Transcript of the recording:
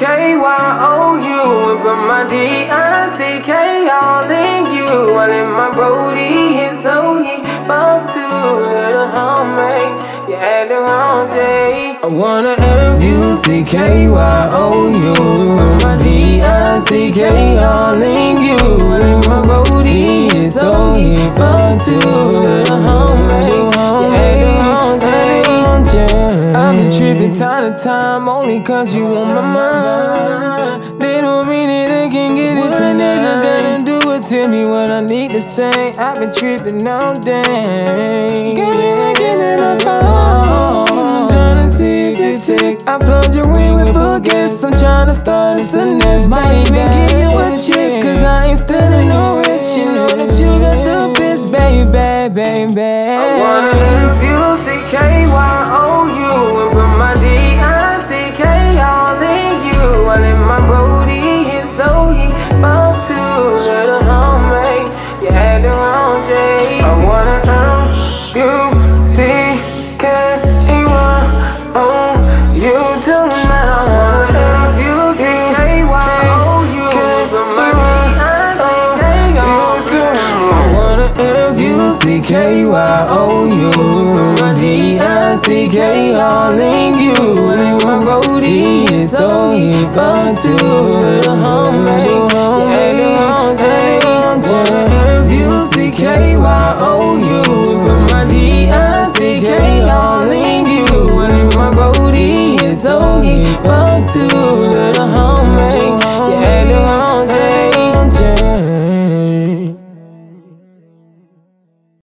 D-I-C-K-Y-O-U. Put my D-I-C-K all in you. I let my brody hit so he about to let a homemade. You had the wrong day. I wanna F-U-C-K-Y-O-U. Put my D-I-C-K all in you. I let my brody hit so he about to let a homemade. You had the wrong day. I've been tripping time to time only cause you on my mind. They don't mean it, they can get it to nigga. Gonna do it, tell me what I need to say. I've been tripping all day. Get in my phone, I'm tryna see if you text. I flood you in with bookets, I'm tryna start us a nest. Might even give you a check, cause I ain't studying no rest. You know that you got the best, baby, baby. I wanna F-U-C-K-Y-O-U. Put my D-I-C-K all in you. I let my brody hit so he about to let a homemade. You had the wrong day. I wanna F-U-C-K-Y-O-U tonight. I wanna F-U-C-K-Y-O-U. Put my D-I-C-K all in you. I wanna F-U-C-K-Y-O-U. D-I-C-K all in you. I let my brody hit so he about to let a homemade.